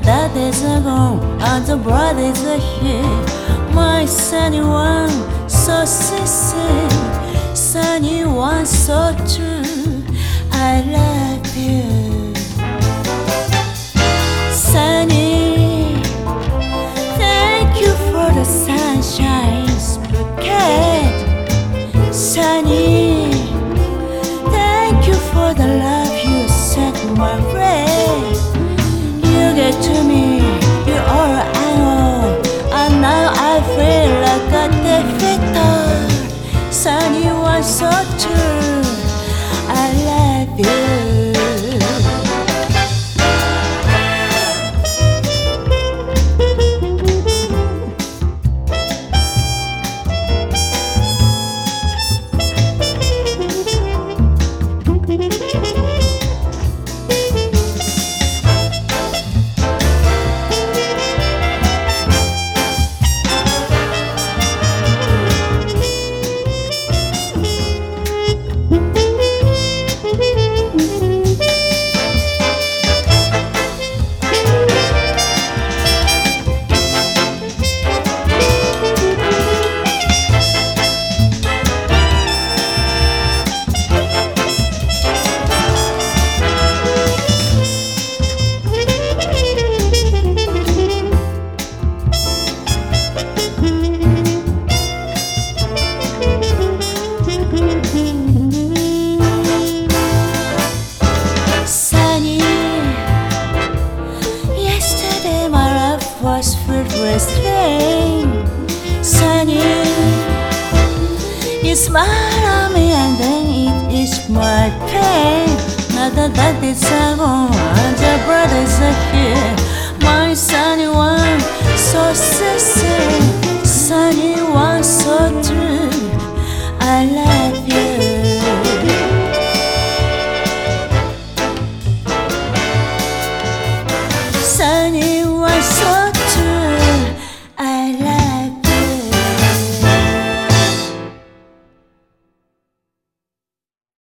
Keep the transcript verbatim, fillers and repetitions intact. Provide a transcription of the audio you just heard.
that is gone and the blood is here. My sunny one, so sincere, sunny one, so true. I love you, sunny. Thank you for the sunshine's bouquet, sunny. Thank you for the love you sent my way. You get to me, you're all I know, and now I feel like a defeater. Sunny was so true. I love you. Sunny, yesterday my life was filled with rain. Sunny, you smile at me and then it is my pain. Now that that is gone and the brothers are here. My sunny one, so sincere, sunny one, so true. I love you.